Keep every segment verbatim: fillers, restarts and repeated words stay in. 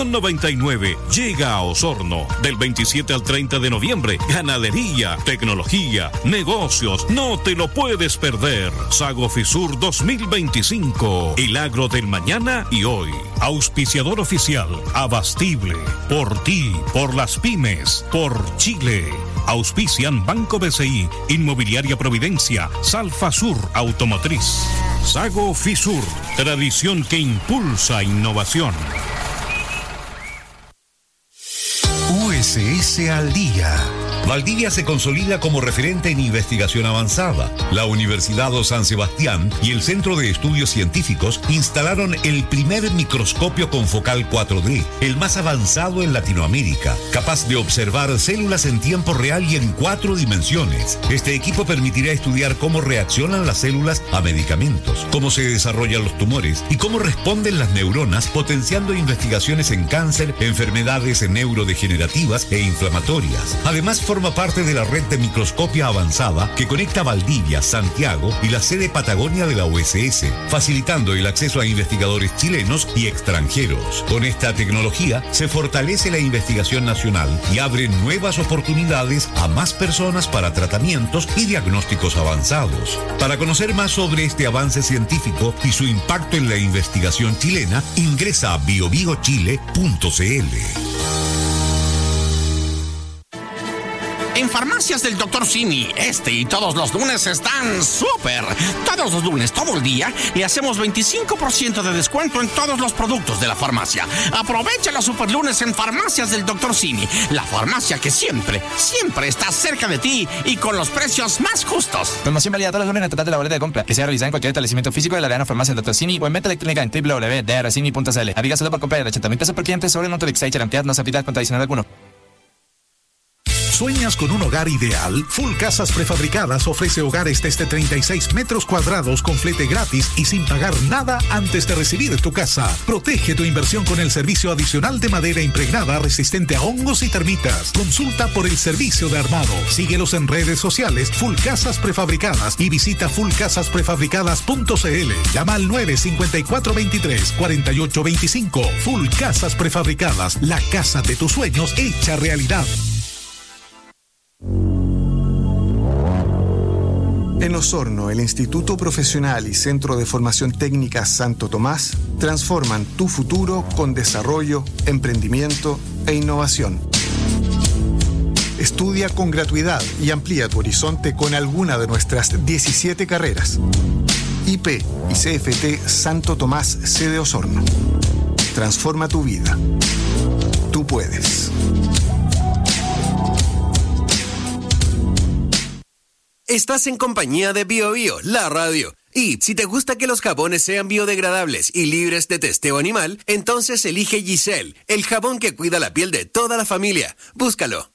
Estación noventa y nueve llega a Osorno del veintisiete al treinta de noviembre. Ganadería, tecnología, negocios, no te lo puedes perder. Sago Fisur dos mil veinticinco, el agro del mañana y hoy. Auspiciador oficial, Abastible, por ti, por las pymes, por Chile. Auspician Banco B C I, Inmobiliaria Providencia, Salfa Sur Automotriz. Sago Fisur, tradición que impulsa innovación. U S S al día. Valdivia se consolida como referente en investigación avanzada. La Universidad de San Sebastián y el Centro de Estudios Científicos instalaron el primer microscopio confocal cuatro D, el más avanzado en Latinoamérica, capaz de observar células en tiempo real y en cuatro dimensiones. Este equipo permitirá estudiar cómo reaccionan las células a medicamentos, cómo se desarrollan los tumores y cómo responden las neuronas, potenciando investigaciones en cáncer, enfermedades neurodegenerativas e inflamatorias. Además, forma parte de la red de microscopia avanzada que conecta Valdivia, Santiago y la sede Patagonia de la U S S, facilitando el acceso a investigadores chilenos y extranjeros. Con esta tecnología se fortalece la investigación nacional y abre nuevas oportunidades a más personas para tratamientos y diagnósticos avanzados. Para conocer más sobre este avance científico y su impacto en la investigación chilena, ingresa a bio bio chile punto c l. En Farmacias del doctor Simi, este y todos los lunes están súper. Todos los lunes, todo el día, le hacemos veinticinco por ciento de descuento en todos los productos de la farmacia. Aprovecha los super lunes en Farmacias del doctor Simi, la farmacia que siempre, siempre está cerca de ti y con los precios más justos. Promoción válida todos los lunes en el total de la boleta de compra, que sea realizada en cualquier establecimiento físico de la Real Farmacia del doctor Simi o en venta electrónica en doble u doble u doble u punto d r simi punto c l. Aplica solo por compra de ochenta mil pesos por cliente sobre el monto de Excite, cantidad no se aplica con adicional alguno. ¿Sueñas con un hogar ideal? Full Casas Prefabricadas ofrece hogares desde treinta y seis metros cuadrados con flete gratis y sin pagar nada antes de recibir tu casa. Protege tu inversión con el servicio adicional de madera impregnada resistente a hongos y termitas. Consulta por el servicio de armado. Síguelos en redes sociales Full Casas Prefabricadas y visita full casas prefabricadas punto c l. Llama al nueve cinco cuatro dos tres cuatro ocho dos cinco. Full Casas Prefabricadas, la casa de tus sueños hecha realidad. En Osorno, el Instituto Profesional y Centro de Formación Técnica Santo Tomás transforman tu futuro con desarrollo, emprendimiento e innovación. Estudia con gratuidad y amplía tu horizonte con alguna de nuestras diecisiete carreras. I P y C F T Santo Tomás, sede Osorno. Transforma tu vida. Tú puedes. Estás en compañía de Bio Bio, la radio. Y si te gusta que los jabones sean biodegradables y libres de testeo animal, entonces elige Giselle, el jabón que cuida la piel de toda la familia. Búscalo.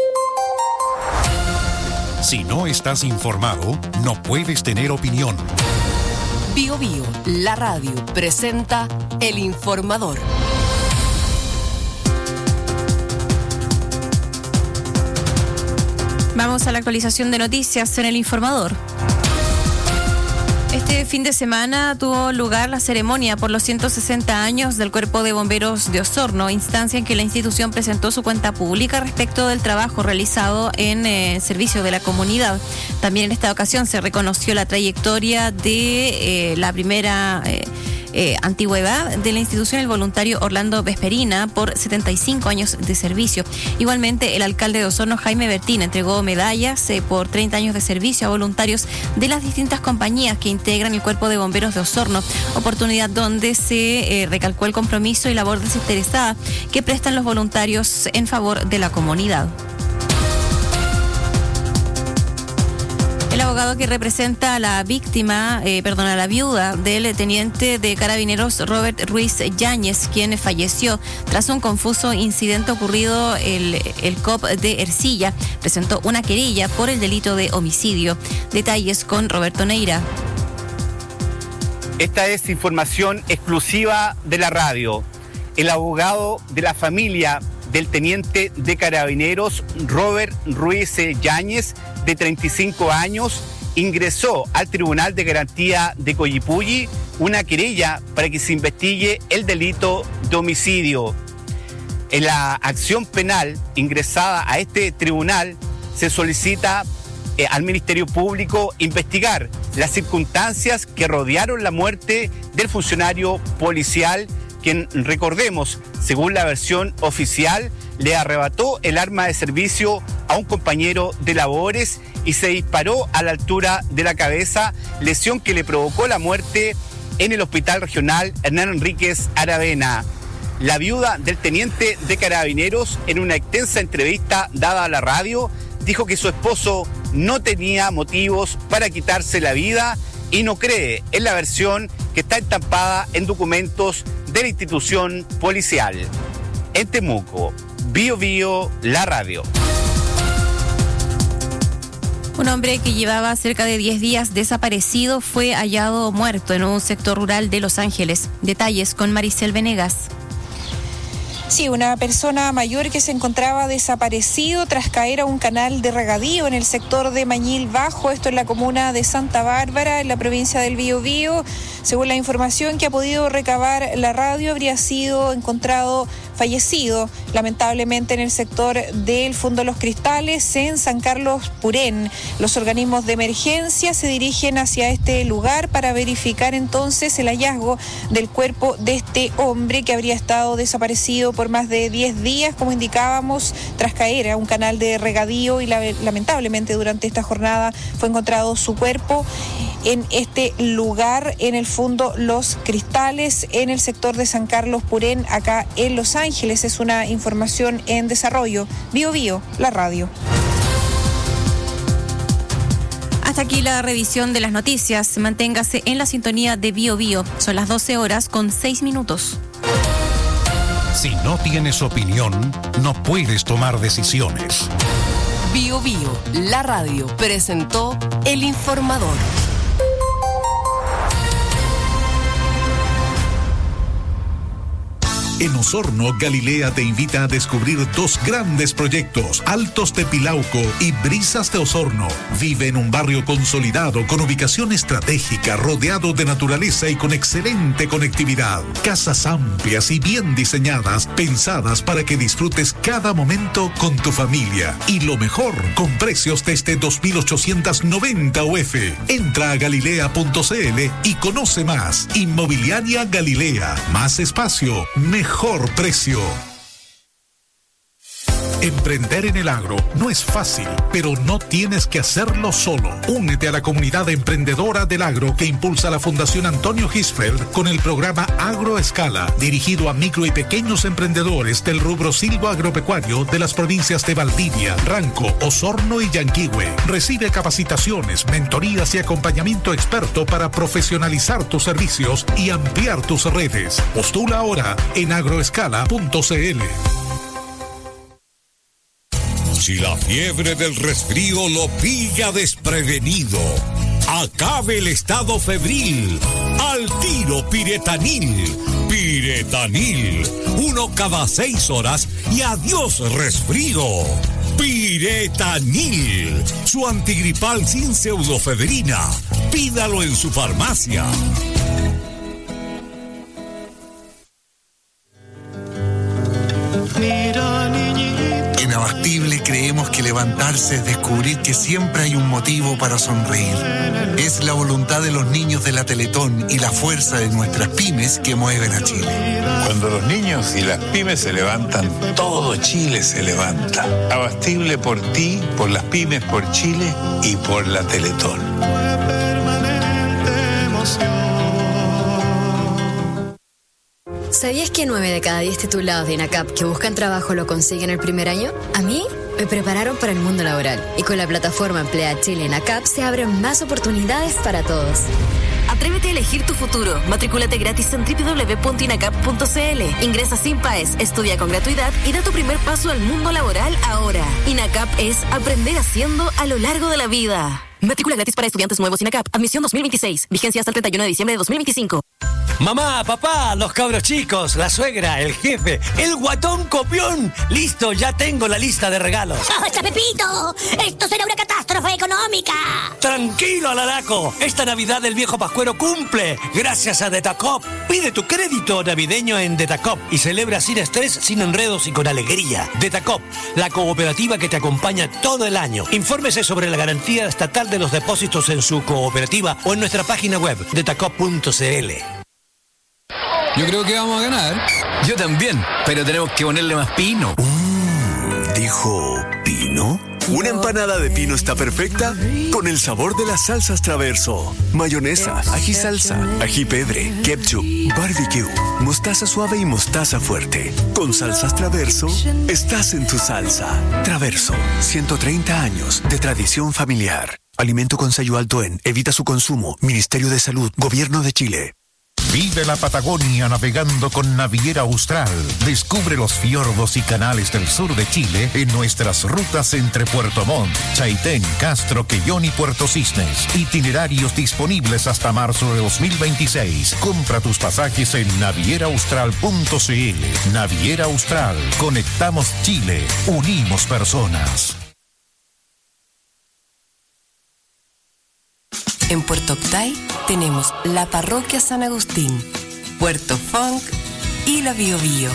Si no estás informado, no puedes tener opinión. Bio Bio, la radio, presenta El Informador. Vamos a la actualización de noticias en El Informador. Este fin de semana tuvo lugar la ceremonia por los ciento sesenta años del Cuerpo de Bomberos de Osorno, instancia en que la institución presentó su cuenta pública respecto del trabajo realizado en eh, servicio de la comunidad. También en esta ocasión se reconoció la trayectoria de eh, la primera... Eh, Eh, antigüedad de la institución, el voluntario Orlando Vesperina, por setenta y cinco años de servicio. Igualmente, el alcalde de Osorno, Jaime Bertín, entregó medallas eh, por treinta años de servicio a voluntarios de las distintas compañías que integran el Cuerpo de Bomberos de Osorno, oportunidad donde se eh, recalcó el compromiso y labor desinteresada que prestan los voluntarios en favor de la comunidad. El abogado que representa a la víctima, eh, perdón, a la viuda del teniente de carabineros Robert Ruiz Yáñez, quien falleció tras un confuso incidente ocurrido el, el C O P de Ercilla, presentó una querella por el delito de homicidio. Detalles con Roberto Neira. Esta es información exclusiva de la radio. El abogado de la familia del teniente de carabineros Robert Ruiz Yáñez, de treinta y cinco años, ingresó al Tribunal de Garantía de Coyipulli una querella para que se investigue el delito de homicidio. En la acción penal ingresada a este tribunal se solicita eh, al Ministerio Público investigar las circunstancias que rodearon la muerte del funcionario policial, quien, recordemos, según la versión oficial, le arrebató el arma de servicio a un compañero de labores y se disparó a la altura de la cabeza, lesión que le provocó la muerte en el Hospital Regional Hernán Enríquez Aravena. La viuda del teniente de Carabineros, en una extensa entrevista dada a la radio, dijo que su esposo no tenía motivos para quitarse la vida y no cree en la versión que está estampada en documentos de la institución policial. En Temuco, Bio Bio, la radio. Un hombre que llevaba cerca de diez días desaparecido fue hallado muerto en un sector rural de Los Ángeles. Detalles con Maricel Venegas. Sí, una persona mayor que se encontraba desaparecido tras caer a un canal de regadío en el sector de Mañil Bajo, esto en la comuna de Santa Bárbara, en la provincia del Biobío. Según la información que ha podido recabar la radio, habría sido encontrado fallecido, lamentablemente, en el sector del Fondo Los Cristales, en San Carlos Purén. Los organismos de emergencia se dirigen hacia este lugar para verificar entonces el hallazgo del cuerpo de este hombre que habría estado desaparecido por más de diez días, como indicábamos, tras caer a un canal de regadío, y la, lamentablemente durante esta jornada fue encontrado su cuerpo en este lugar, en el Fondo Los Cristales, en el sector de San Carlos Purén, acá en Los Ángeles. Es una información en desarrollo. Bio Bio, la radio. Hasta aquí la revisión de las noticias. Manténgase en la sintonía de Bio Bio. Son las doce horas con seis minutos. Si no tienes opinión, no puedes tomar decisiones. Bio Bio, la radio, presentó El Informador. En Osorno, Galilea te invita a descubrir dos grandes proyectos, Altos de Pilauco y Brisas de Osorno. Vive en un barrio consolidado con ubicación estratégica, rodeado de naturaleza y con excelente conectividad. Casas amplias y bien diseñadas, pensadas para que disfrutes cada momento con tu familia. Y lo mejor, con precios desde dos mil ochocientos noventa U F. Entra a galilea punto c l y conoce más. Inmobiliaria Galilea. Más espacio, mejor. Mejor precio. Emprender en el agro no es fácil, pero no tienes que hacerlo solo. Únete a la comunidad emprendedora del agro que impulsa la Fundación Antonio Hirschfeld con el programa Agroescala, dirigido a micro y pequeños emprendedores del rubro silvoagropecuario de las provincias de Valdivia, Ranco, Osorno y Yanquihue. Recibe capacitaciones, mentorías y acompañamiento experto para profesionalizar tus servicios y ampliar tus redes. Postula ahora en agroescala punto c l. Si la fiebre del resfrío lo pilla desprevenido, acabe el estado febril. Al tiro Piretanil. Piretanil. Uno cada seis horas y adiós resfrío. Piretanil. Su antigripal sin pseudofebrina. Pídalo en su farmacia. En Abastible creemos que levantarse es descubrir que siempre hay un motivo para sonreír. Es la voluntad de los niños de la Teletón y la fuerza de nuestras pymes que mueven a Chile. Cuando los niños y las pymes se levantan, todo Chile se levanta. Abastible por ti, por las pymes, por Chile y por la Teletón. ¿Sabías que nueve de cada diez titulados de INACAP que buscan trabajo lo consiguen el primer año? A mí me prepararon para el mundo laboral y con la plataforma Emplea Chile INACAP se abren más oportunidades para todos. Atrévete a elegir tu futuro. Matricúlate gratis en doble u doble u doble u punto inacap punto c l. Ingresa sin P A E S, estudia con gratuidad y da tu primer paso al mundo laboral ahora. INACAP es aprender haciendo a lo largo de la vida. Matrícula gratis para estudiantes nuevos INACAP. Admisión dos mil veintiséis. Vigencia hasta el treinta y uno de diciembre de dos mil veinticinco. Mamá, papá, los cabros chicos, la suegra, el jefe, el guatón copión. Listo, ya tengo la lista de regalos. ¡Basta, Pepito! ¡Esto será una catástrofe económica! Tranquilo, Alaraco. Esta Navidad el viejo Pascuero cumple. Gracias a Detacop. Pide tu crédito navideño en Detacop y celebra sin estrés, sin enredos y con alegría. Detacop, la cooperativa que te acompaña todo el año. Infórmese sobre la garantía estatal de los depósitos en su cooperativa o en nuestra página web detacop punto c l. Yo creo que vamos a ganar. Yo también, pero tenemos que ponerle más pino. Mm, ¿dijo pino? Una empanada de pino está perfecta con el sabor de las salsas Traverso. Mayonesa, ají salsa, ají pedre, ketchup, barbecue, mostaza suave y mostaza fuerte. Con salsas Traverso, estás en tu salsa. Traverso, ciento treinta años de tradición familiar. Alimento con sello alto en Evita su consumo. Ministerio de Salud, Gobierno de Chile. Vive la Patagonia navegando con Naviera Austral. Descubre los fiordos y canales del sur de Chile en nuestras rutas entre Puerto Montt, Chaitén, Castro, Quellón y Puerto Cisnes. Itinerarios disponibles hasta marzo de dos mil veintiséis. Compra tus pasajes en naviera austral punto c l. Naviera Austral. Conectamos Chile. Unimos personas. En Puerto Octay tenemos la Parroquia San Agustín, Puerto Funk y la Bio Bio.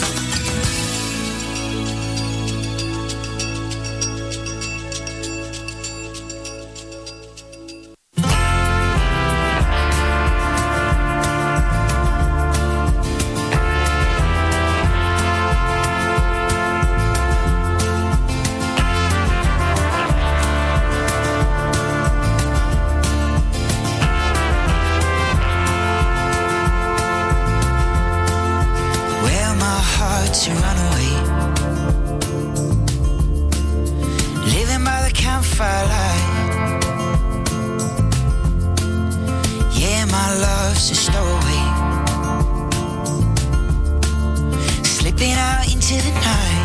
To run away, living by the campfire light. Yeah, my love's a stowaway, slipping out into the night.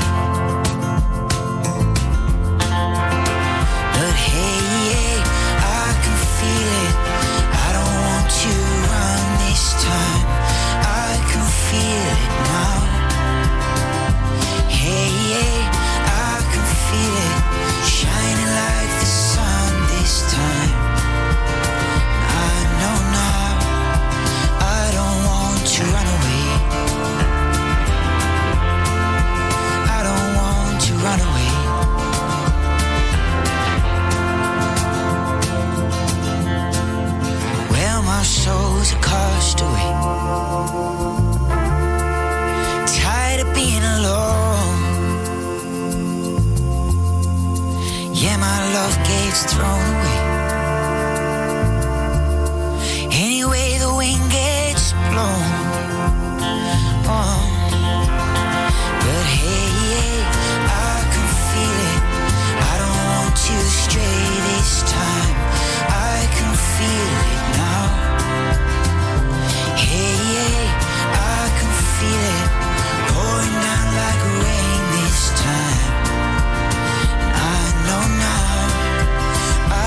But hey, yeah, I can feel it. I don't want to run this time. I can feel it now. Hey, yeah, I can feel it, shining like the sun this time. I know now, I don't want to run away. I don't want to run away. Well, my soul's a castaway, tired of being alone. Yeah, my love gets thrown away. Anyway, the wind gets blown. Oh. But hey, yeah, I can feel it. I don't want to stray this time. I can feel it now. Hey, yeah, I can feel it pouring down like rain this time. I know now, I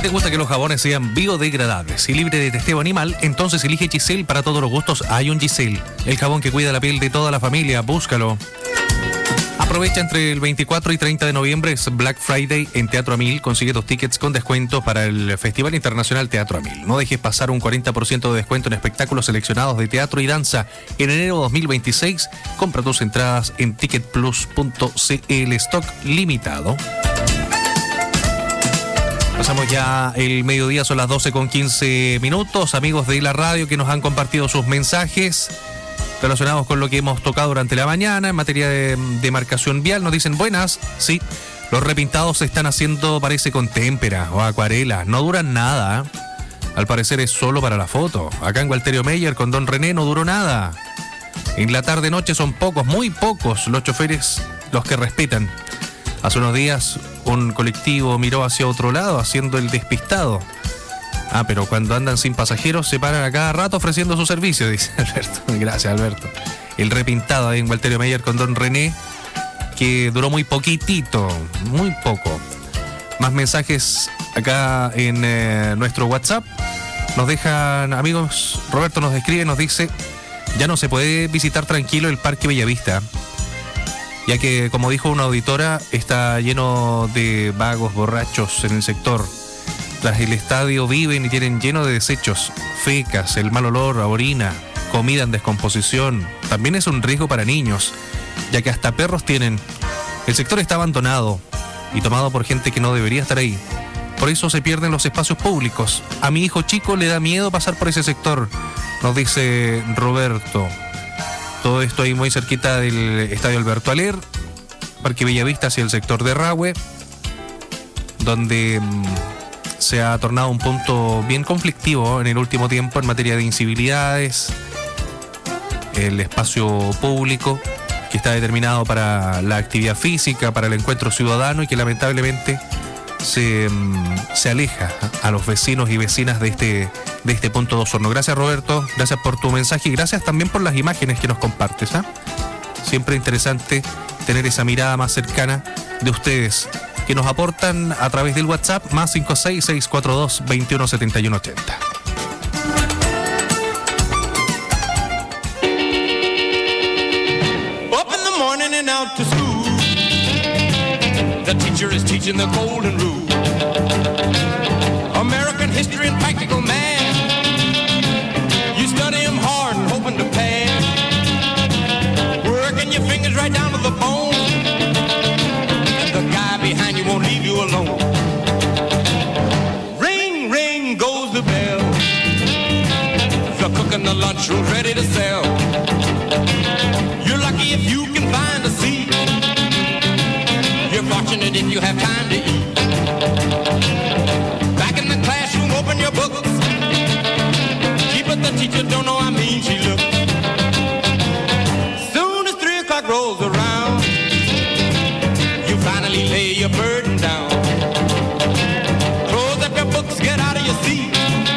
te gusta que los jabones sean biodegradables y libre de testeo animal, entonces elige Giselle. Para todos los gustos hay un Giselle. El jabón que cuida la piel de toda la familia. Búscalo. Aprovecha entre el veinticuatro y treinta de noviembre, es Black Friday en Teatro Amil. Consigue tus tickets con descuento para el Festival Internacional Teatro Amil. No dejes pasar un cuarenta por ciento de descuento en espectáculos seleccionados de teatro y danza en enero dos mil veintiséis. Compra tus entradas en ticket plus punto c l. Stock limitado. Pasamos ya el mediodía, son las doce con quince minutos. Amigos de la radio que nos han compartido sus mensajes relacionados con lo que hemos tocado durante la mañana en materia de demarcación vial. Nos dicen: buenas, sí, los repintados se están haciendo, parece, con témpera o acuarela. No duran nada. Al parecer es solo para la foto. Acá en Gualterio Meyer con Don René no duró nada. En la tarde-noche son pocos, muy pocos los choferes los que respetan. Hace unos días un colectivo miró hacia otro lado haciendo el despistado. Ah, pero cuando andan sin pasajeros se paran a cada rato ofreciendo su servicio, dice Alberto. Gracias, Alberto. El repintado ahí en Gualterio Meyer con Don René, que duró muy poquitito, muy poco. Más mensajes acá en eh, nuestro WhatsApp. Nos dejan, amigos, Roberto nos escribe, nos dice: ya no se puede visitar tranquilo el Parque Bellavista, ya que, como dijo una auditora, está lleno de vagos borrachos en el sector. Tras el estadio viven y tienen lleno de desechos, fecas, el mal olor a orina, comida en descomposición. También es un riesgo para niños, ya que hasta perros tienen. El sector está abandonado y tomado por gente que no debería estar ahí. Por eso se pierden los espacios públicos. A mi hijo chico le da miedo pasar por ese sector, nos dice Roberto. Todo esto ahí muy cerquita del Estadio Alberto Aler, Parque Bellavista, hacia el sector de Rahue, donde mmm, se ha tornado un punto bien conflictivo en el último tiempo en materia de incivilidades. El espacio público que está determinado para la actividad física, para el encuentro ciudadano, y que lamentablemente se, se aleja a los vecinos y vecinas de este, de este punto de Osorno. Gracias, Roberto, gracias por tu mensaje y gracias también por las imágenes que nos compartes, ¿eh? Siempre interesante tener esa mirada más cercana de ustedes, que nos aportan a través del WhatsApp más cinco seis, seis cuatro dos, dos uno siete uno ocho cero. Up in the morning and out to school. The teacher is teaching the golden rule. American history and practical math. You study them hard and hoping to pass. Working your fingers right down to the bone. Behind you won't leave you alone. Ring, ring goes the bell. The cook in the lunchroom's ready to sell. You're lucky if you can find a seat. You're fortunate if you have time to eat. Back in the classroom, open your books. Gee, but the teacher don't know how mean she looks. Soon as three o'clock rolls around, finally lay your burden down. Close up your books, get out of your seat.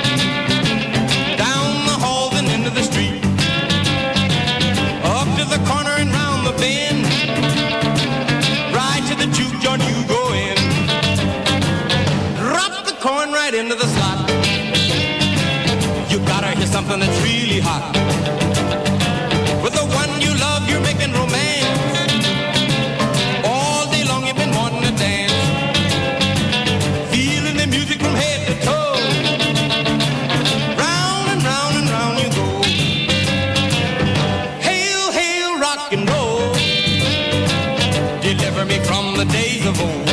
Down the halls and into the street. Up to the corner and round the bend. Right to the juke joint you go in. Drop the coin right into the slot. You gotta hear something that's really hot. With the one you love, you're making romance. From head to toe, round and round and round you go. Hail, hail, rock and roll, deliver me from the days of old.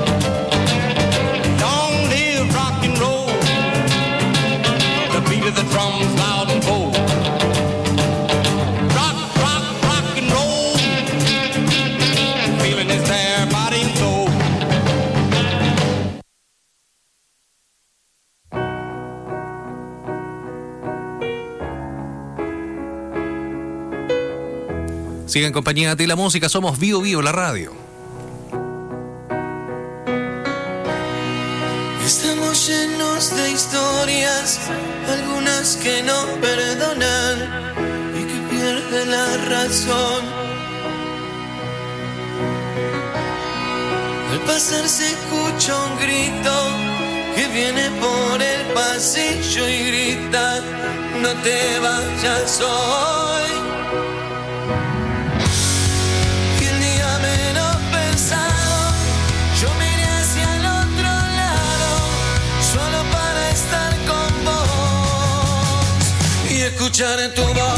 Long live rock and roll, the beat of the drums loud and bold. Rock, rock, rock and roll, feeling is there, body and soul. Sigan en compañía de la música, somos Bio Bio, la radio. Estamos llenos de historias, algunas que no perdonan y que pierden la razón. Al pasar se escucha un grito que viene por el pasillo y grita, no te vayas hoy. Y el día menos pensado, yo miré hacia el otro lado, solo para estar con vos y escuchar tu voz.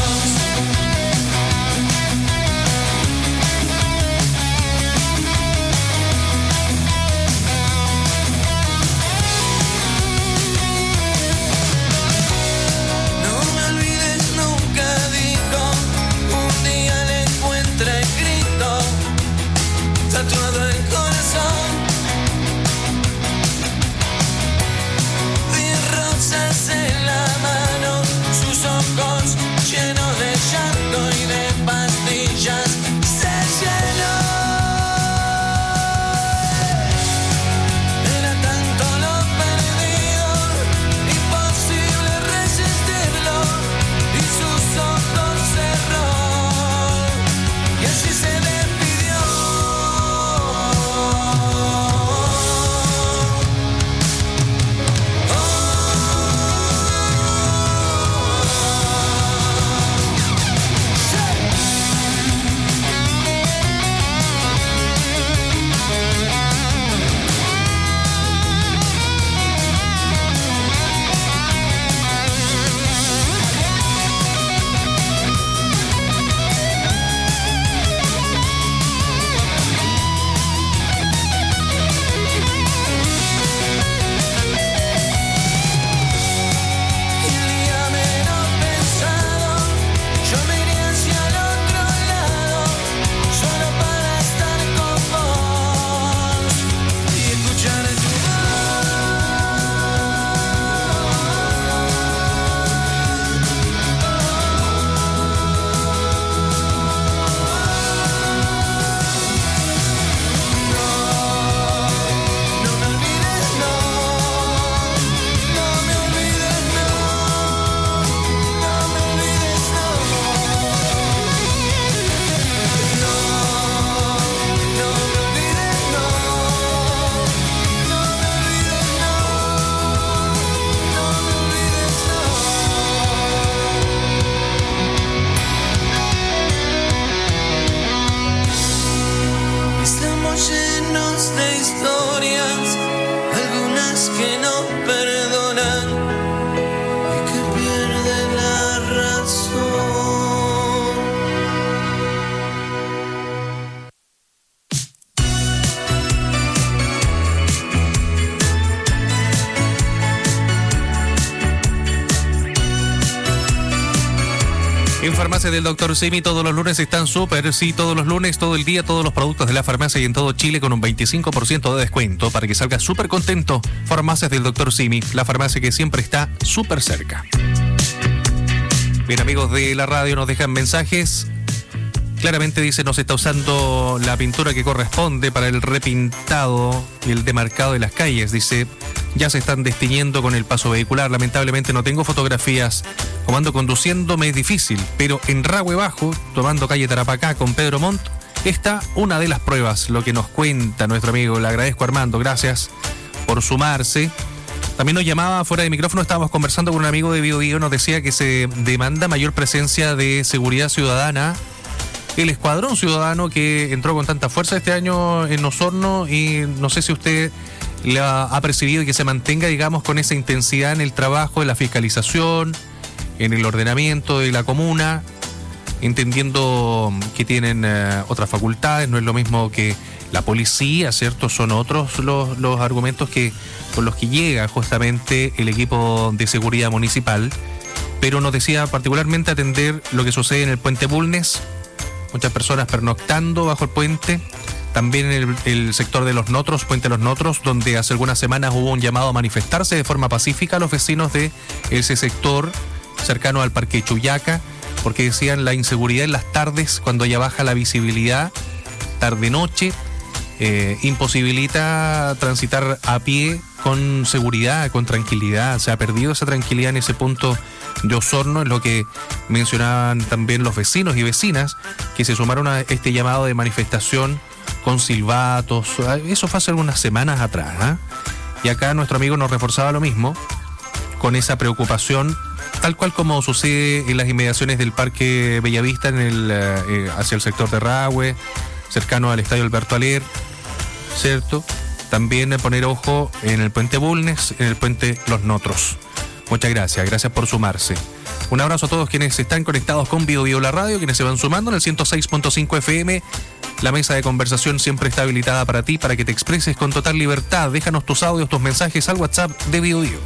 Tatuado el corazón, vi rosas en la mano, sus ojos llenos de llanto y de pastillas se llenó. Era tanto lo perdido, imposible resistirlo, y sus ojos cerró, y así se despidió. En farmacia del doctor Simi todos los lunes están súper, sí, todos los lunes, todo el día, todos los productos de la farmacia y en todo Chile con un veinticinco por ciento de descuento para que salgas súper contento. Farmacias del doctor Simi, la farmacia que siempre está súper cerca. Bien, amigos de la radio, nos dejan mensajes. Claramente dice, no se está usando la pintura que corresponde para el repintado y el demarcado de las calles. Dice, ya se están destiñendo con el paso vehicular. Lamentablemente no tengo fotografías. Como ando conduciendo me es difícil, pero en Rahue Bajo, tomando calle Tarapacá con Pedro Montt, está una de las pruebas, lo que nos cuenta nuestro amigo. Le agradezco, Armando, gracias por sumarse. También nos llamaba fuera de micrófono, estábamos conversando con un amigo de Bio Bio, nos decía que se demanda mayor presencia de seguridad ciudadana. El Escuadrón Ciudadano que entró con tanta fuerza este año en Osorno, y no sé si usted la ha percibido y que se mantenga, digamos, con esa intensidad en el trabajo, en la fiscalización, en el ordenamiento de la comuna, entendiendo que tienen eh, otras facultades, no es lo mismo que la policía, ¿cierto? Son otros los, los argumentos que con los que llega justamente el equipo de seguridad municipal, pero nos decía particularmente atender lo que sucede en el Puente Bulnes, muchas personas pernoctando bajo el puente, también en el, el sector de Los Notros, Puente Los Notros, donde hace algunas semanas hubo un llamado a manifestarse de forma pacífica a los vecinos de ese sector cercano al Parque Chuyaca, porque decían la inseguridad en las tardes, cuando ya baja la visibilidad, tarde-noche, eh, imposibilita transitar a pie con seguridad, con tranquilidad. Se ha perdido esa tranquilidad en ese punto de Osorno, es lo que mencionaban también los vecinos y vecinas que se sumaron a este llamado de manifestación con silbatos. Eso fue hace algunas semanas atrás, ¿eh? Y acá nuestro amigo nos reforzaba lo mismo, con esa preocupación, tal cual como sucede en las inmediaciones del Parque Bellavista, en el, eh, hacia el sector de Rahue, cercano al Estadio Alberto Aller, ¿cierto? También poner ojo en el puente Bulnes, en el puente Los Notros. Muchas gracias, gracias por sumarse. Un abrazo a todos quienes están conectados con Bio Bio La Radio, quienes se van sumando en el ciento seis punto cinco F M. La mesa de conversación siempre está habilitada para ti, para que te expreses con total libertad. Déjanos tus audios, tus mensajes al WhatsApp de Bio Bio.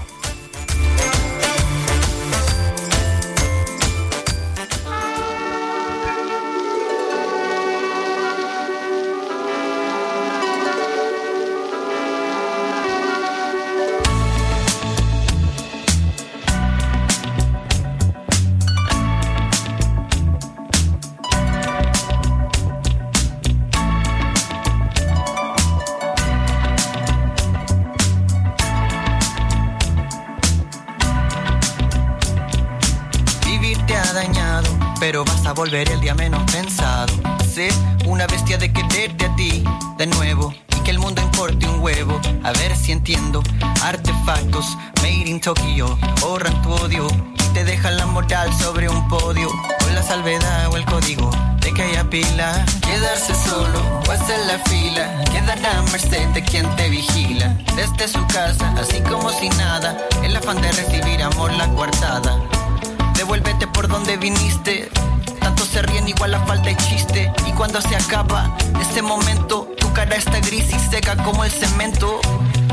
Volver el día menos pensado. Ser una bestia de quererte a ti de nuevo y que el mundo importe un huevo. A ver si entiendo. Artefactos made in Tokyo borran tu odio y te dejan la moral sobre un podio, con la salvedad o el código de que haya pila. Quedarse solo o hacer la fila, quedar a merced de quien te vigila. Desde su casa, así como si nada, el afán de recibir amor la coartada. Devuélvete por donde viniste. Tanto se ríen igual la falta de chiste. Y cuando se acaba ese momento, tu cara está gris y seca como el cemento.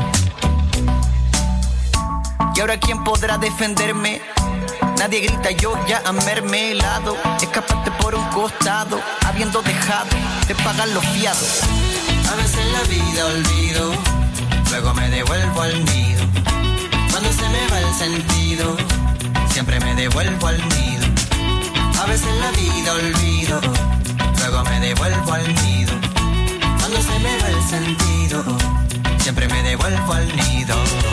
Y ahora ¿quién podrá defenderme? Nadie grita, yo ya a mermelado. Escapaste por un costado, habiendo dejado de pagar los fiados. A veces la vida olvido, luego me devuelvo al nido. Cuando se me va el sentido, siempre me devuelvo al nido. A veces la vida olvido, luego me devuelvo al nido. Cuando se me va el sentido, siempre me devuelvo al nido.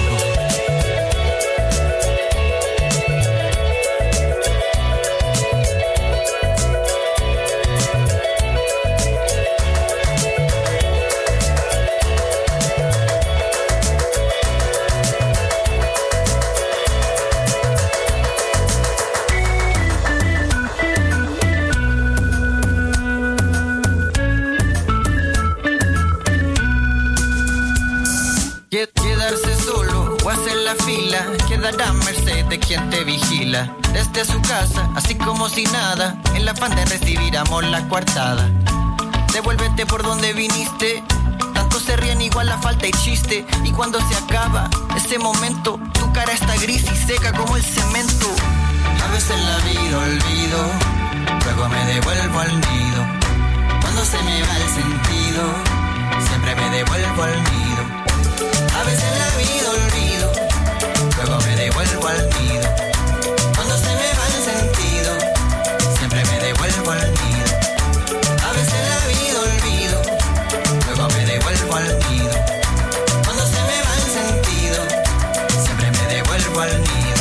Quedarse solo o hacer la fila, quedar a merced de quien te vigila. Desde su casa, así como si nada, en el afán de recibir amor la coartada. Devuélvete por donde viniste, tanto se ríen igual la falta y chiste. Y cuando se acaba ese momento, tu cara está gris y seca como el cemento. A veces la vida olvido, luego me devuelvo al nido. Cuando se me va el sentido, siempre me devuelvo al nido. A veces la vida olvido, luego me devuelvo al nido. Cuando se me va el sentido, siempre me devuelvo al nido. A veces la vida olvido, luego me devuelvo al nido. Cuando se me va el sentido, siempre me devuelvo al nido.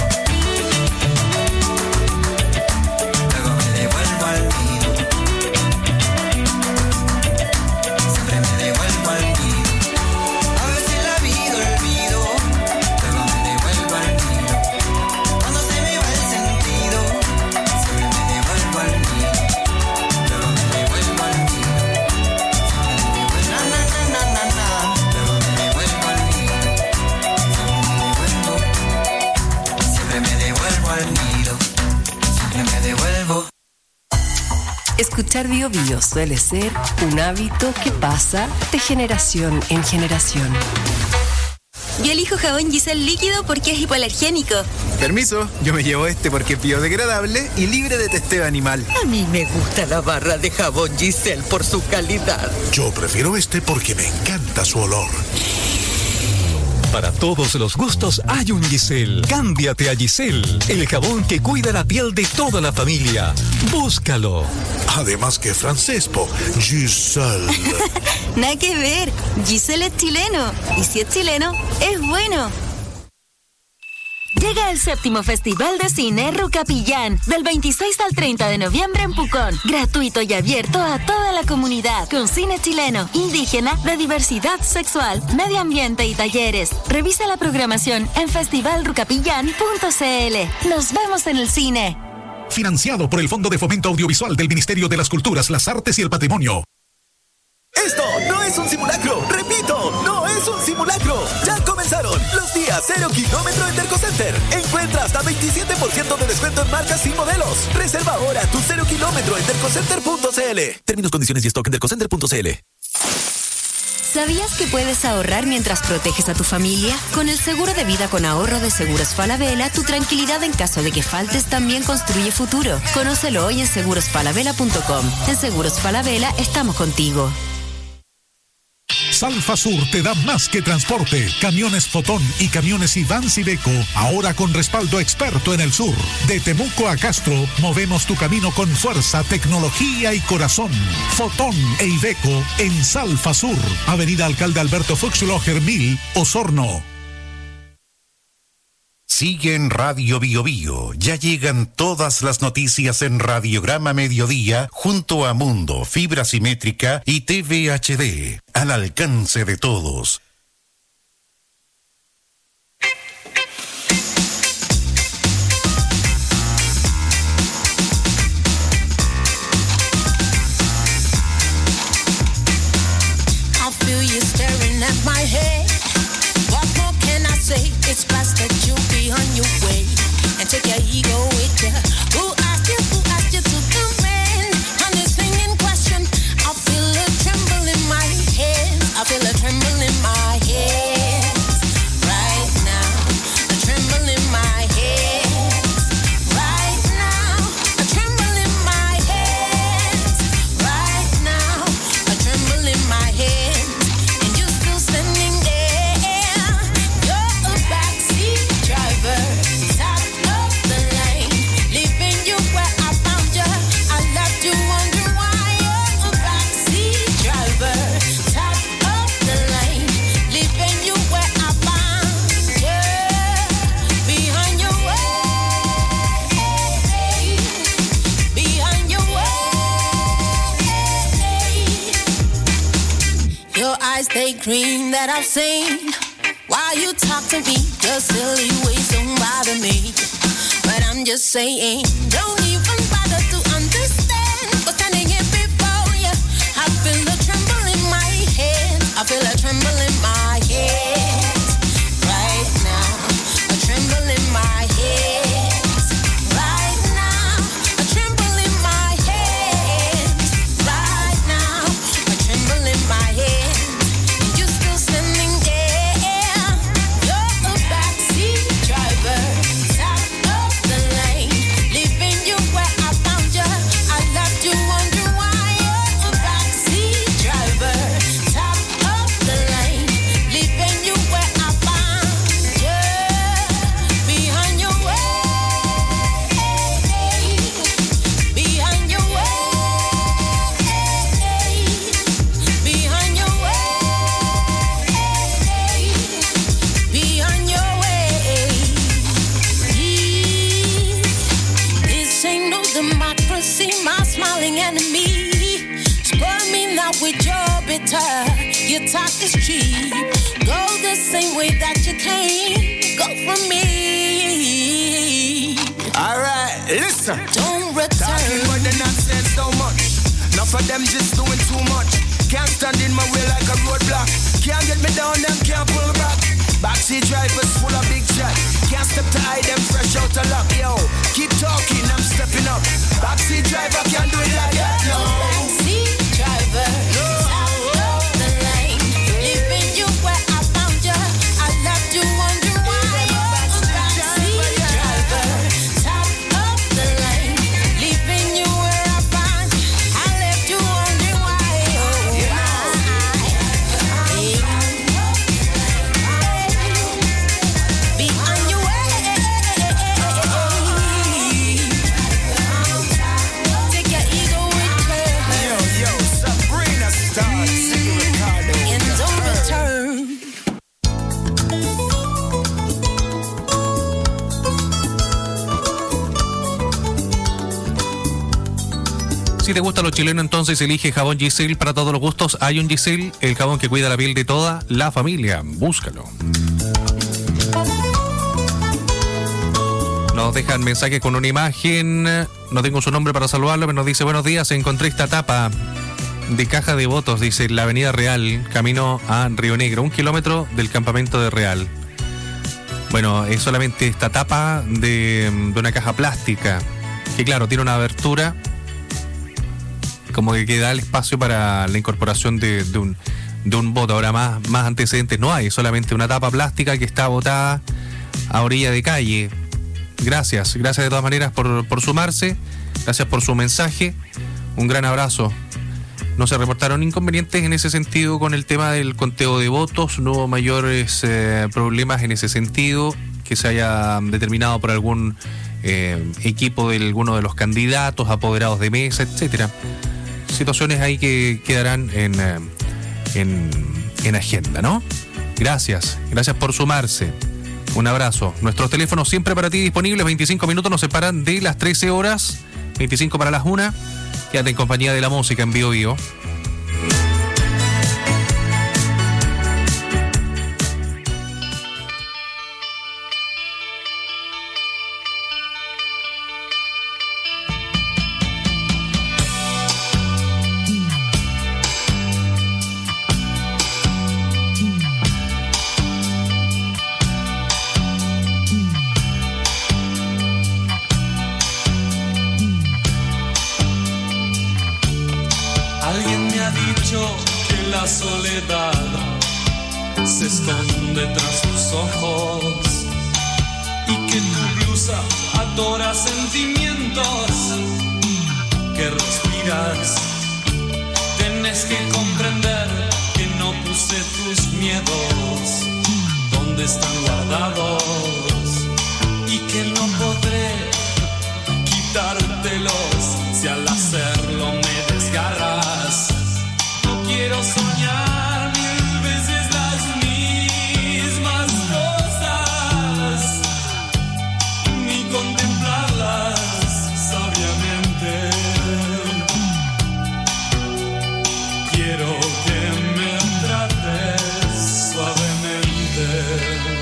Luego me devuelvo al nido. Siempre me devuelvo al nido. Escuchar Bio Bio suele ser un hábito que pasa de generación en generación. Yo elijo jabón Giselle líquido porque es hipoalergénico. Permiso, yo me llevo este porque es biodegradable y libre de testeo animal. A mí me gusta la barra de jabón Giselle por su calidad. Yo prefiero este porque me encanta su olor. Para todos los gustos hay un Giselle. Cámbiate a Giselle, el jabón que cuida la piel de toda la familia. Búscalo. Además que francés, po. Giselle. Nada que ver. Giselle es chileno. Y si es chileno, es bueno. Llega el séptimo Festival de Cine Rucapillán, del veintiséis al treinta de noviembre en Pucón. Gratuito y abierto a toda la comunidad, con cine chileno, indígena, de diversidad sexual, medio ambiente y talleres. Revisa la programación en festival rucapillán punto c l. Nos vemos en el cine. Financiado por el Fondo de Fomento Audiovisual del Ministerio de las Culturas, las Artes y el Patrimonio. Esto no es un simulacro, repito, no es un simulacro. Ya comenzaron los días cero kilómetro en Dercocenter. Encuentra hasta veintisiete por ciento de descuento en marcas y modelos. Reserva ahora tu cero kilómetro en dercocenter punto c l. Términos, condiciones y stock en dercocenter punto c l. ¿Sabías que puedes ahorrar mientras proteges a tu familia? Con el seguro de vida con ahorro de Seguros Falabella, tu tranquilidad en caso de que faltes también construye futuro. Conócelo hoy en seguros falabella punto com. En Seguros Falabella estamos contigo. Salfa Sur te da más que transporte. Camiones Fotón y camiones Ivans Iveco, ahora con respaldo experto en el sur. De Temuco a Castro, movemos tu camino con fuerza, tecnología y corazón. Fotón e Iveco en Salfa Sur, Avenida Alcalde Alberto Fuchsloher mil, Osorno. Sigue en Radio Bio Bio. Ya llegan todas las noticias en Radiograma Mediodía junto a Mundo, Fibra Simétrica y T V H D. Al alcance de todos. I feel you staring at my head. What more can I say? It's best that you be on your way and take your ego with you. Who asked you, who asked you to come in on this thing in question? I feel a tremble in my hands. I feel a tremble in my hands right now. A tremble in my hands right now. A tremble in my hands right now. A tremble in my hands. And you're still standing there. You're a backseat driver. Top of the lane. Leaving you where I found you. I left you wondering why. You're a backseat driver. Top of the lane. Leaving you where I found you. Behind your way. Behind your way. Your eyes, they green that I've seen. While you talk to me, your silly ways don't bother me. But I'm just saying, don't even bother to understand. But standing here before you, I feel a tremble in my head. I feel a tremble in my head right now. A tremble in my head right now. A tremble in my head right now. A tremble in my head. And you're still standing there. You're a backseat driver. Top of the lane. Leaving you where I found you. I left you wondering why. You're a backseat driver. Top of the lane. Leaving you where I found you. Behind your way. Behind your way. Behind your way. Behind your way. This ain't no democracy, my smiling enemy. Spoil me now with your bitter. Your talk is cheap. Go the same way that you came. Go for me. Alright, listen. Don't return. Talking but they're not saying so much. Enough of them just doing too much. Can't stand in my way like a roadblock. Can't get me down, them can't pull back. Backseat drivers full of big chat. Can't step to hide them fresh out of luck. Yo, keep talking, I'm stepping up. Backseat driver can't do it like that, no. Backseat driver. Top of the lane. Leaving you where I found you. I left you wondering why. You're a backseat driver. Top of the lane. Leaving you where I found you. I left you wondering why. Oh, behind your way. Take your ego with you. te gusta lo chileno, entonces elige jabón Giselle para todos los gustos. Hay un Giselle, el jabón que cuida la piel de toda la familia. Búscalo. Nos dejan mensajes con una imagen. No tengo su nombre para saludarlo, pero nos dice: buenos días, encontré esta tapa de caja de votos, dice, la Avenida Real, camino a Río Negro, un kilómetro del campamento de Real. Bueno, es solamente esta tapa de, de una caja plástica, que claro, tiene una abertura, como que queda el espacio para la incorporación de, de, un, de un voto. Ahora más, más antecedentes no hay, solamente una tapa plástica que está botada a orilla de calle. Gracias, gracias de todas maneras por, por sumarse, gracias por su mensaje, un gran abrazo. No se reportaron inconvenientes en ese sentido con el tema del conteo de votos, no hubo mayores eh, problemas en ese sentido que se haya determinado por algún eh, equipo de alguno de los candidatos, apoderados de mesa, etcétera. Situaciones ahí que quedarán en, eh, en, en agenda, ¿no? Gracias, gracias por sumarse. Un abrazo. Nuestros teléfonos siempre para ti disponibles, veinticinco minutos nos separan de las trece horas, veinticinco para las una. Quédate en compañía de la música en Bio Bio. La soledad se esconde tras tus ojos y que tu blusa adora sentimientos que respiras. Tienes que comprender que no puse tus miedos donde están guardados y que no podré quitártelos si al hacerlo me desgarras. Quiero soñar mil veces las mismas cosas, ni contemplarlas sabiamente. Quiero que me trates suavemente.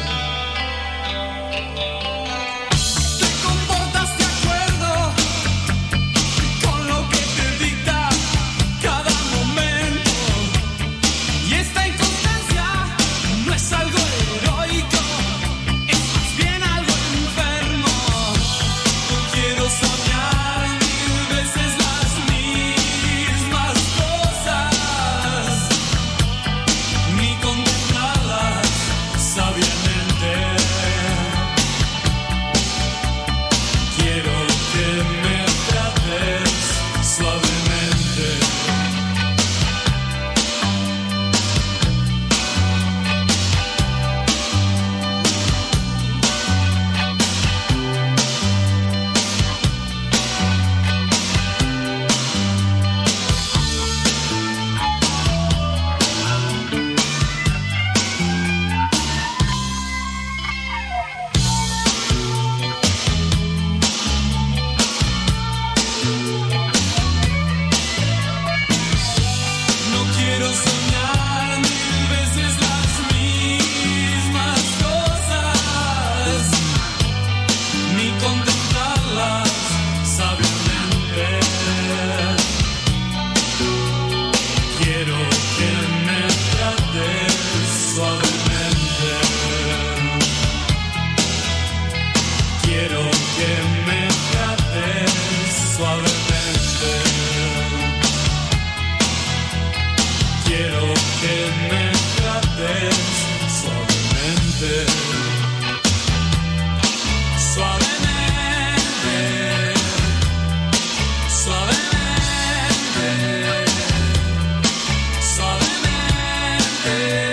Te comportas de acuerdo con lo que te dicta cada momento. Y esta inconstancia no es algo heroico, es más bien algo enfermo. No quiero soñar mil veces las mismas cosas, ni contemplarlas sabiamente. Quiero que me trates suavemente. No quiero soñar mil veces las mismas cosas, ni contemplarlas sabiamente. Quiero que me trates suavemente. Quiero que me trates suavemente. Quiero que me trates suavemente. Suavemente. Suavemente. Suavemente.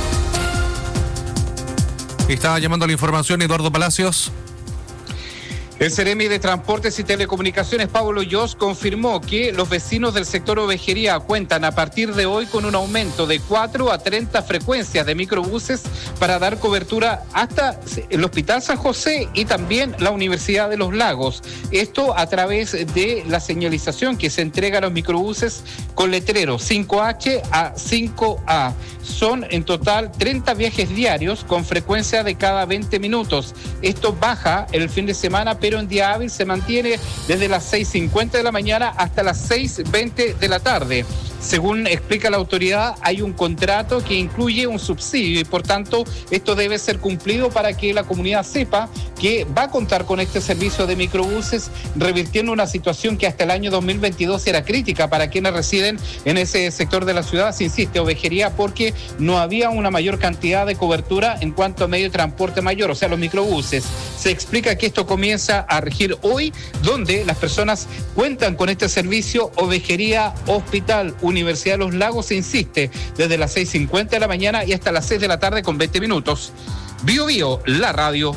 Estaba llamando a la información Eduardo Palacios. El Seremi de Transportes y Telecomunicaciones, Pablo Yos, confirmó que los vecinos del sector Ovejería cuentan a partir de hoy con un aumento de cuatro a treinta frecuencias de microbuses para dar cobertura hasta el Hospital San José y también la Universidad de los Lagos. Esto a través de la señalización que se entrega a los microbuses con letrero cinco H a cinco A. Son en total treinta viajes diarios con frecuencia de cada veinte minutos. Esto baja el fin de semana, pero en día hábil se mantiene desde las seis cincuenta de la mañana hasta las seis veinte de la tarde. Según explica la autoridad, hay un contrato que incluye un subsidio y por tanto esto debe ser cumplido para que la comunidad sepa que va a contar con este servicio de microbuses, revirtiendo una situación que hasta el año dos mil veintidós era crítica para quienes residen en ese sector de la ciudad, se insiste, Ovejería, porque no había una mayor cantidad de cobertura en cuanto a medio de transporte mayor, o sea, los microbuses. Se explica que esto comienza a regir hoy, donde las personas cuentan con este servicio. Ovejería, Hospital, Universidad de los Lagos, se insiste, desde las seis cincuenta de la mañana y hasta las seis de la tarde con veinte minutos. Bio Bio, la radio.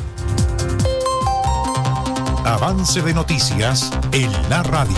Avance de noticias en la radio.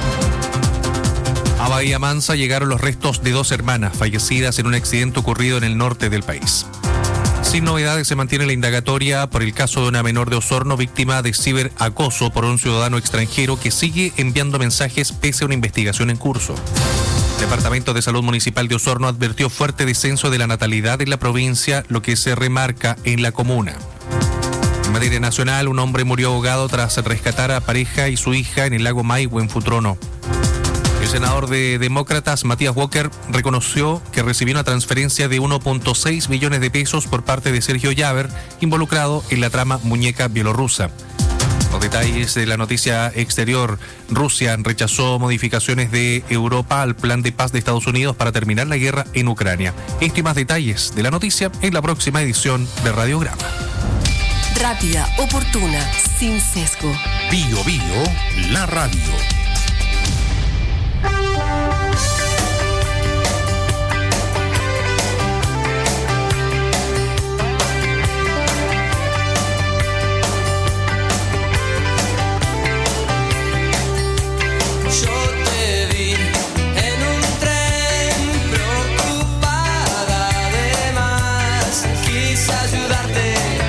A Bahía Mansa llegaron los restos de dos hermanas fallecidas en un accidente ocurrido en el norte del país. Sin novedades, se mantiene la indagatoria por el caso de una menor de Osorno víctima de ciberacoso por un ciudadano extranjero que sigue enviando mensajes pese a una investigación en curso. El Departamento de Salud Municipal de Osorno advirtió fuerte descenso de la natalidad en la provincia, lo que se remarca en la comuna. En materia nacional, un hombre murió ahogado tras rescatar a pareja y su hija en el lago Maihue, en Futrono. El senador de Demócratas, Matías Walker, reconoció que recibió una transferencia de uno punto seis millones de pesos por parte de Sergio Llaver, involucrado en la trama Muñeca Bielorrusa. Los detalles de la noticia exterior: Rusia rechazó modificaciones de Europa al plan de paz de Estados Unidos para terminar la guerra en Ucrania. Esto y más detalles de la noticia en la próxima edición de Radiograma. Rápida, oportuna, sin sesgo. Bio Bio, la radio.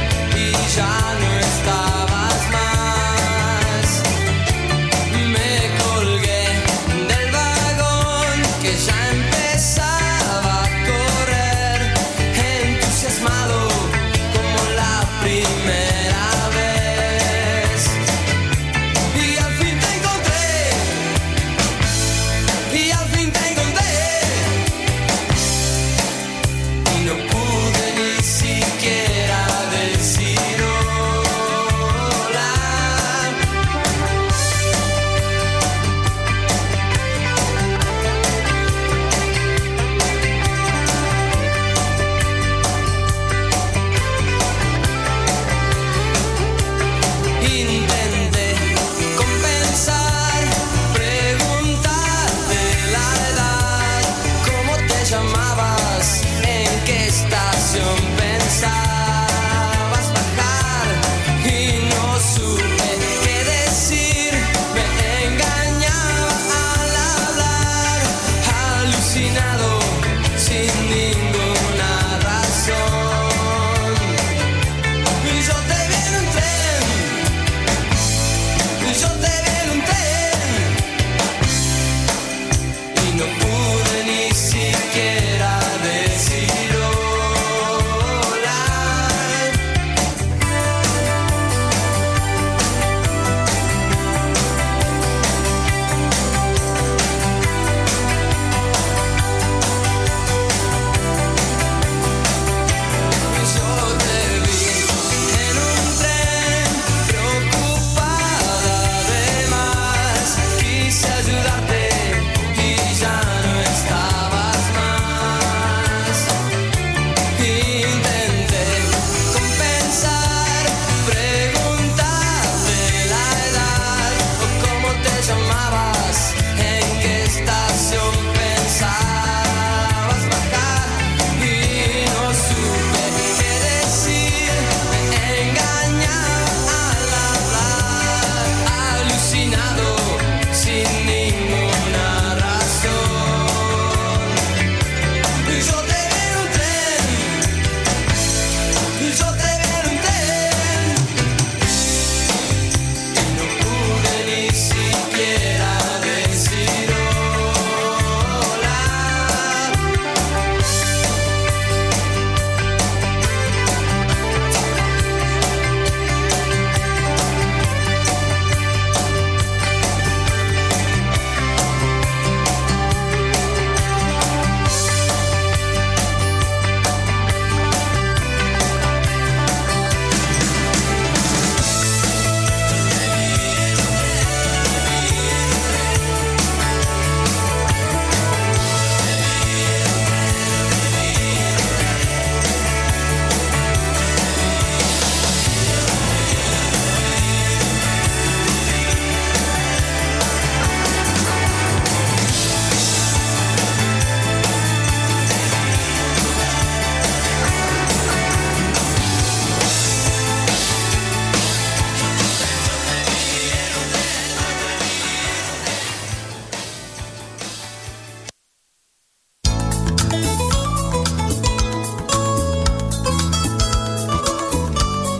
Ya no estabas más. Me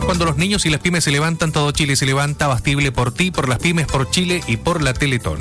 Cuando los niños y las pymes se levantan, todo Chile se levanta. Abastible por ti, por las pymes, por Chile y por la Teletón.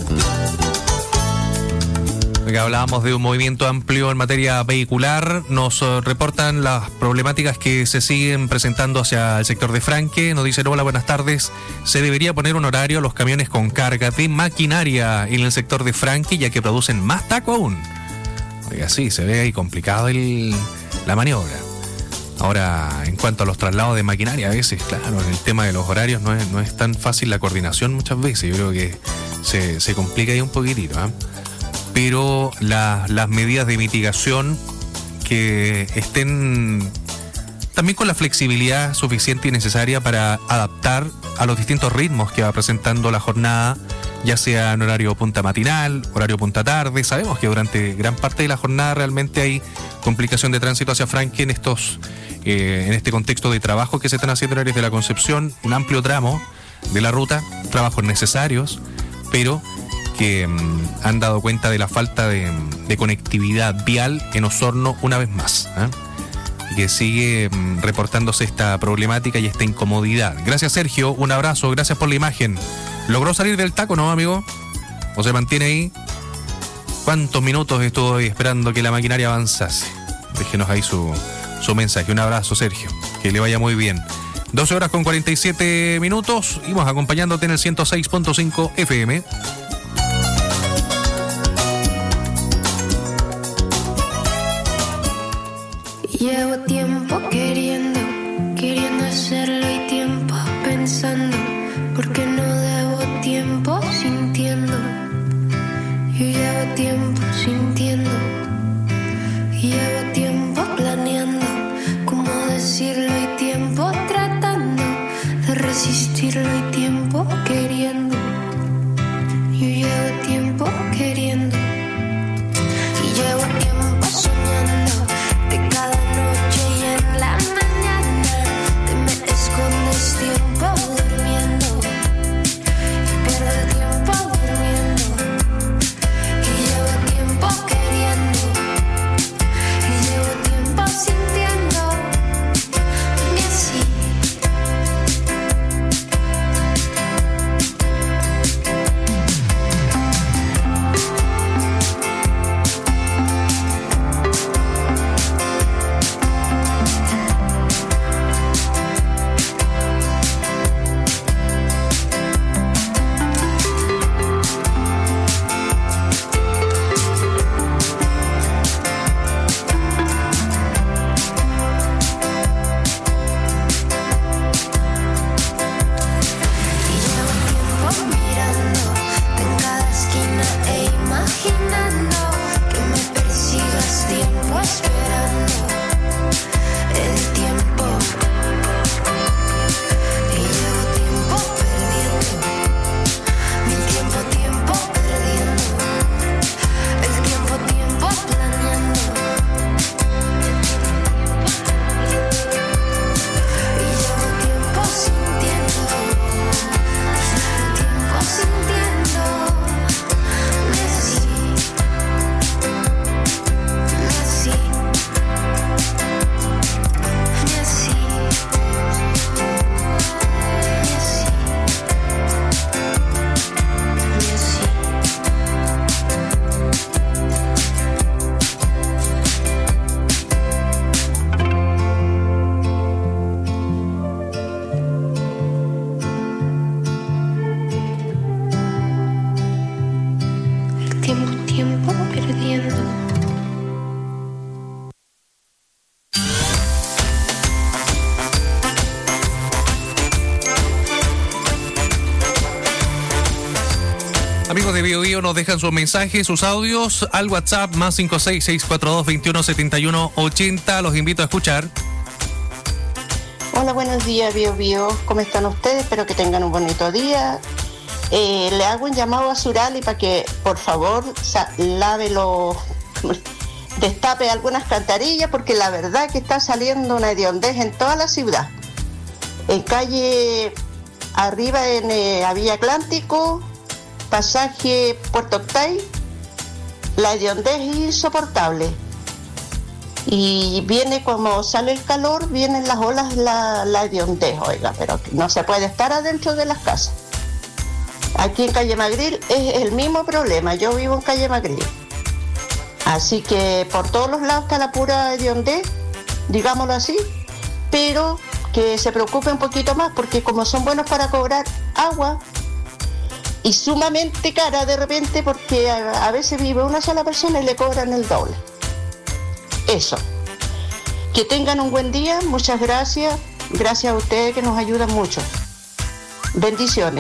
Acá hablábamos de un movimiento amplio en materia vehicular. Nos uh, reportan las problemáticas que se siguen presentando hacia el sector de Franque. Nos dicen, hola, buenas tardes. Se debería poner un horario a los camiones con carga de maquinaria en el sector de Franque, ya que producen más taco aún. Oiga, sí, se ve ahí complicado el, la maniobra. Ahora, en cuanto a los traslados de maquinaria, a veces, claro, en el tema de los horarios no es, no es tan fácil la coordinación muchas veces. Yo creo que se, se complica ahí un poquitito, ¿eh? Pero la, las medidas de mitigación que estén también con la flexibilidad suficiente y necesaria para adaptar a los distintos ritmos que va presentando la jornada, ya sea en horario punta matinal, horario punta tarde. Sabemos que durante gran parte de la jornada realmente hay complicación de tránsito hacia Franque en estos, eh, en este contexto de trabajo que se están haciendo en áreas de la Concepción, un amplio tramo de la ruta, trabajos necesarios, pero que um, han dado cuenta de la falta de, de conectividad vial en Osorno una vez más, ¿eh? Y que sigue um, reportándose esta problemática y esta incomodidad. Gracias, Sergio, un abrazo, gracias por la imagen. ¿Logró salir del taco, no, amigo? ¿O se mantiene ahí? ¿Cuántos minutos estuvo ahí esperando que la maquinaria avanzase? Déjenos ahí su, su mensaje. Un abrazo, Sergio, que le vaya muy bien. doce horas con cuarenta y siete minutos, íbamos acompañándote en el ciento seis punto cinco F M. Llevo tiempo queriendo, queriendo hacerlo y tiempo pensando, porque no debo tiempo sintiendo. Yo llevo tiempo sintiendo, llevo tiempo planeando cómo decirlo y tiempo tratando de resistirlo y tiempo queriendo. Yo llevo tiempo queriendo y llevo tiempo soñando. De cada noche y en la mañana te me escondes tiempo durmiendo y pierdo el tiempo durmiendo y llevo tiempo queriendo y llevo tiempo sintiendo y así. Amigos de Bio Bio, nos dejan sus mensajes, sus audios al WhatsApp más cinco seis seis cuatro dos veintiuno setenta y uno ochenta. Los invito a escuchar. Hola, buenos días, Bio Bio. ¿Cómo están ustedes? Espero que tengan un bonito día. Eh, le hago un llamado a Surali para que, por favor, sa- lave los... destape algunas cantarillas, porque la verdad que está saliendo una hediondez en toda la ciudad. En calle arriba en eh, a Villa Atlántico, pasaje Puerto Octay, la hediondez es insoportable. Y viene como sale el calor, vienen las olas, la, la hediondez, oiga, pero no se puede estar adentro de las casas. Aquí en Calle Magril es el mismo problema, yo vivo en Calle Magril. Así que por todos los lados está la pura hediondez, digámoslo así, pero que se preocupe un poquito más, porque como son buenos para cobrar agua, y sumamente cara de repente, porque a, a veces vive una sola persona y le cobran el doble. Eso. Que tengan un buen día, muchas gracias. Gracias a ustedes que nos ayudan mucho. Bendiciones.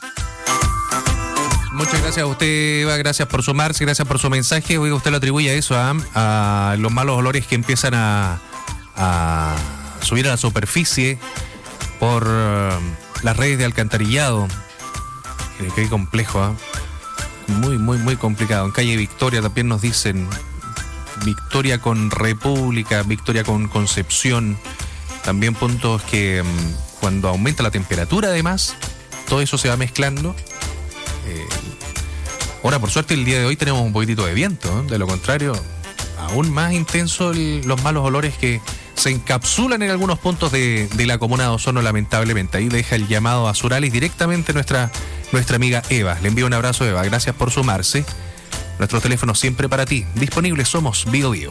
Muchas gracias a usted, Eva, gracias por sumarse, gracias por su mensaje. Oiga, usted lo atribuye a eso, ¿eh? A los malos olores que empiezan a, a subir a la superficie por uh, las redes de alcantarillado. Qué, qué complejo, ¿eh? Muy, muy, muy complicado. En calle Victoria también nos dicen Victoria con República, Victoria con Concepción. También puntos que um, cuando aumenta la temperatura, además, todo eso se va mezclando. Eh, ahora, por suerte, el día de hoy tenemos un poquitito de viento, ¿eh? De lo contrario, aún más intenso el, los malos olores que se encapsulan en algunos puntos de, de la comuna de Osorno, lamentablemente. Ahí deja el llamado a Suralis directamente nuestra, nuestra amiga Eva. Le envío un abrazo, Eva. Gracias por sumarse. Nuestro teléfono siempre para ti. Disponibles somos Bio Bio.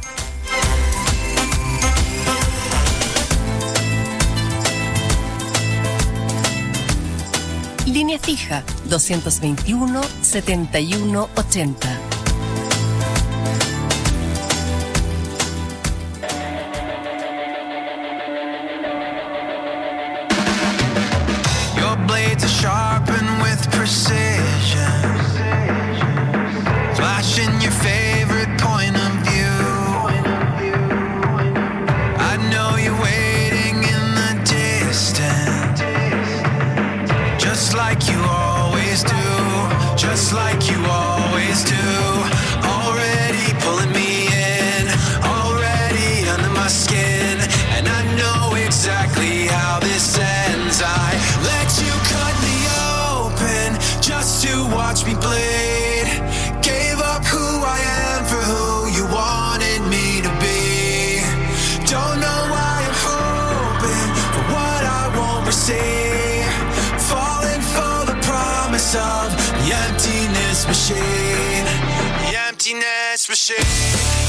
Línea fija doscientos veintiuno, setenta y uno, ochenta. Your blades are sharpened with precision, flashing your favorite point of view. I know you're waiting in the distance, just like you always do, just like you always do. Already pulling me in, already under my skin, and I know exactly how this ends. I let you cut me open just to watch me bleed. Gave up who I am for who you wanted me to be. Don't know why I'm hoping for what I won't receive. Falling for the promise of the emptiness machine. The emptiness machine.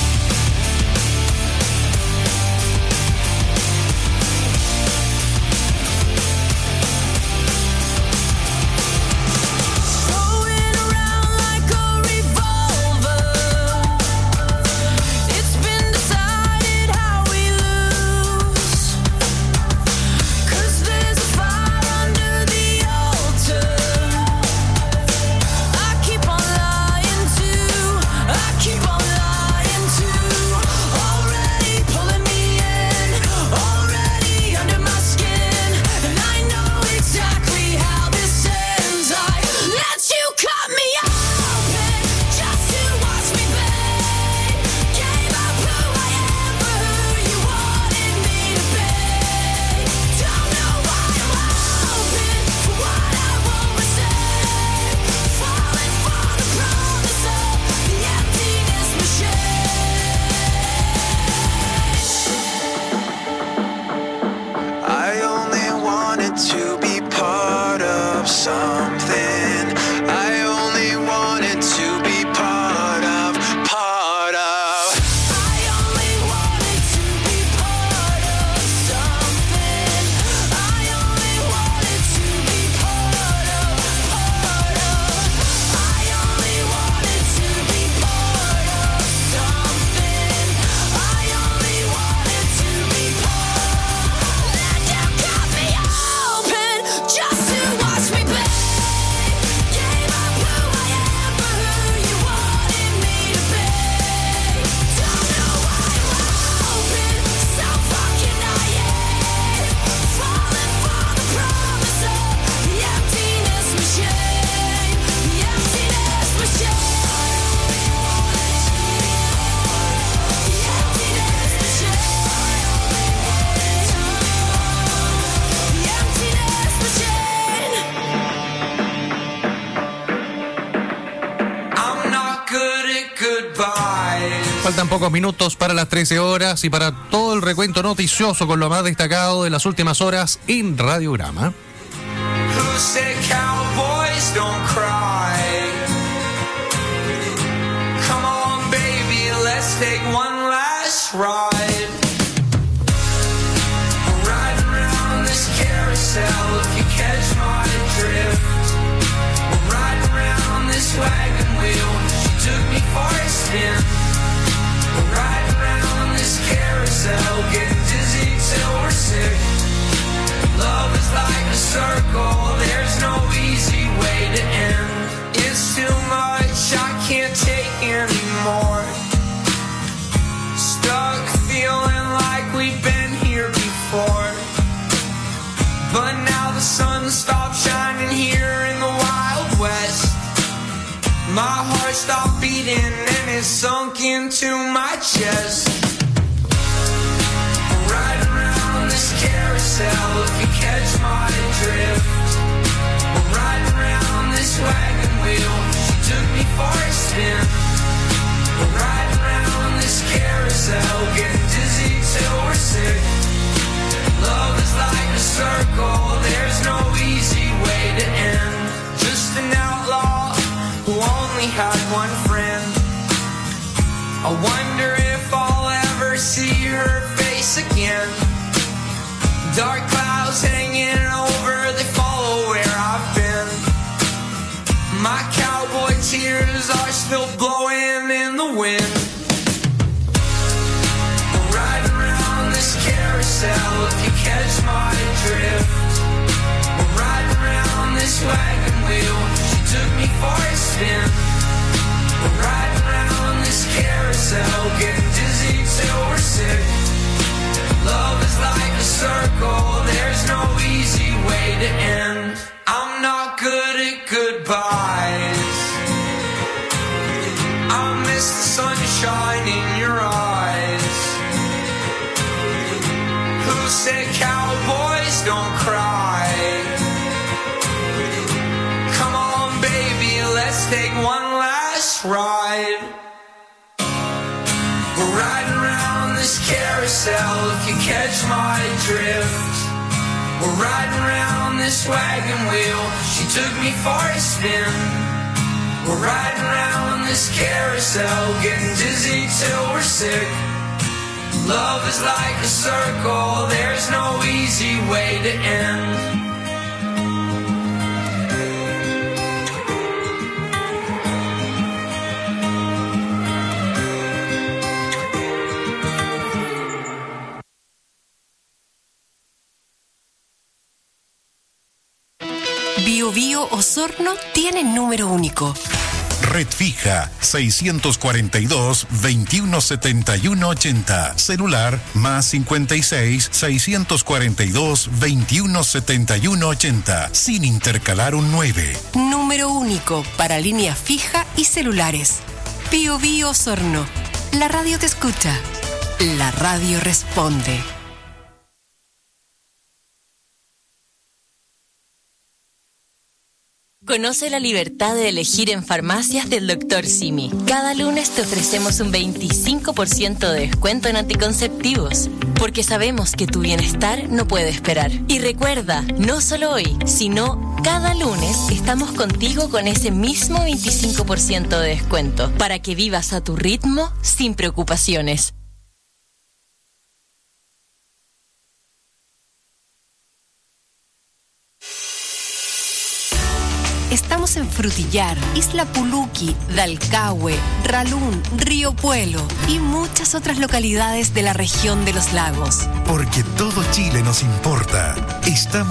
Keep on lying to Faltan pocos minutos para las trece horas y para todo el recuento noticioso con lo más destacado de las últimas horas en Radiograma. Who said cowboys don't cry? Come on, baby, let's take one last ride. We're riding around this carousel, if you catch my drift. We're riding around this wagon wheel, she took me for a spin. We're riding around this carousel, getting dizzy till we're sick. Love is like a circle, there's no easy way to end. It's too much, I can't take anymore. Stuck feeling like we've been here before. But now the sun stopped shining here in the Wild West. My heart stopped beating and it sunk into my chest. Riding around this carousel, if you catch my drift. We're riding around this wagon wheel, she took me for a spin. We're riding around this carousel, getting dizzy till we're sick. Love is like a circle, there's no easy way to end. Just an outlaw who only had one friend. I wonder if I'll ever see her face again. Dark clouds hanging over, they follow where I've been. My cowboy tears are still blowing in the wind. We're riding around this carousel, if you catch my drift. We're riding around this wagon wheel, she took me for a spin. We're riding around this carousel, getting dizzy till we're sick. Love is like a circle, there's no easy way to end. I'm not good at goodbyes. I miss the sunshine in your eyes. Who said cowboys don't cry? Come on, baby, let's take one last ride. We're riding around this carousel, if you catch my drift. We're riding around this wagon wheel, she took me for a spin. We're riding around this carousel, getting dizzy till we're sick. Love is like a circle, there's no easy way to end. Bio Bio Osorno tiene número único. Red fija seiscientos cuarenta y dos, veintiuno setenta y uno ochenta. Celular más cincuenta y seis, seiscientos cuarenta y dos, veintiuno setenta y uno ochenta. Sin intercalar un nueve. Número único para línea fija y celulares. Bio Bio Osorno. La radio te escucha. La radio responde. Conoce la libertad de elegir en farmacias del doctor Simi. Cada lunes te ofrecemos un veinticinco por ciento de descuento en anticonceptivos, porque sabemos que tu bienestar no puede esperar. Y recuerda, no solo hoy, sino cada lunes estamos contigo con ese mismo veinticinco por ciento de descuento, para que vivas a tu ritmo sin preocupaciones. Estamos en Frutillar, Isla Puluqui, Dalcahue, Ralún, Río Puelo y muchas otras localidades de la región de los lagos. Porque todo Chile nos importa. Estamos